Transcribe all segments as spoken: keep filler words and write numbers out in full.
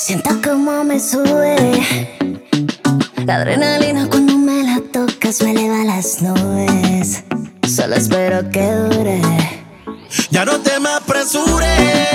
Siento como me sube la adrenalina cuando me la tocas, me eleva a las nubes. Solo espero que dure. Ya no te me apresures,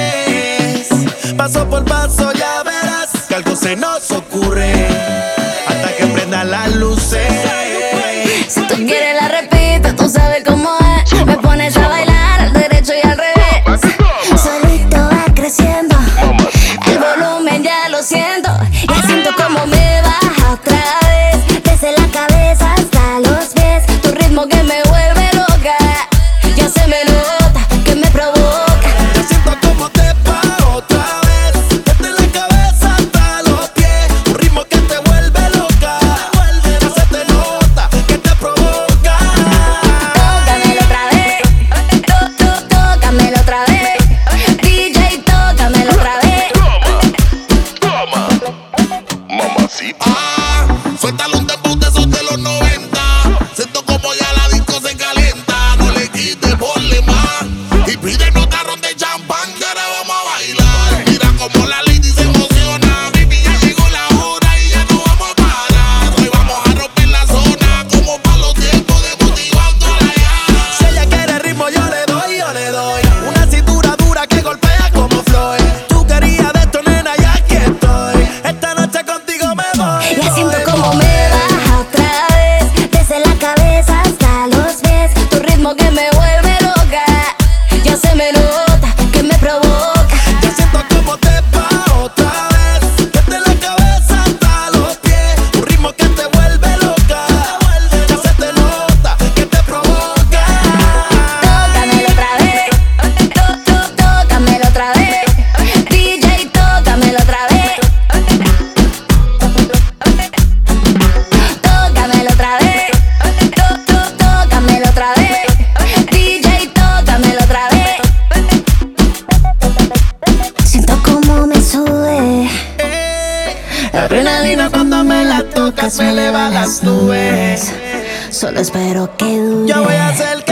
paso por paso ya verás que algo se nos ocurre hasta que prenda las luces. Si tú quieres la repito, tú sabes cómo es. Me pones a bailar al derecho y al revés. Solito va creciendo, el volumen ya lo siento. Y siento como me baja otra vez, desde la cabeza hasta los pies. Tu ritmo que me vuelve loca, ya se me nota que me provoca. Ya siento como te pa' otra vez, desde la cabeza hasta los pies. Un ritmo que te vuelve loca, ya se te nota que te provoca. Tócamelo otra vez, tó, tó, tócamelo otra vez. D J, tócamelo otra vez. Toma, mamacita. Ah, suéltale un dembow de esos de los noventa. Siento como ya la disco se calienta. No le quites, ponle más y pide nota ron de champán, que ahora vamos a bailar. Mira como la lady se emociona. Baby, ya llegó la hora y ya no vamos a parar. Hoy vamos a romper la zona como pa' los tiempos de motivando a la llana. Si ella quiere ritmo yo le doy, yo le doy una cintura dura que golpea como Floyd. Tú querías de esto, nena, y aquí estoy. Esta noche contigo me voy. Ya siento como me baja otra vez, desde la cabeza hasta los pies. Tu ritmo que me vuelve loca, ya se me nota que me provoca. Ya siento como te pa' otra vez, desde la cabeza hasta los pies. Un ritmo que te vuelve loca, ya se te nota que te provoca. Tócamelo otra vez, tó, tó, tócamelo otra vez. D J, tócamelo otra vez. Tócamelo otra vez, tó, tó, tócamelo otra vez. D J, tócamelo otra vez. Siento como me sube La adrenalina cuando me la tocas me eleva a las nubes. Solo espero que dure. Yo voy a hacer que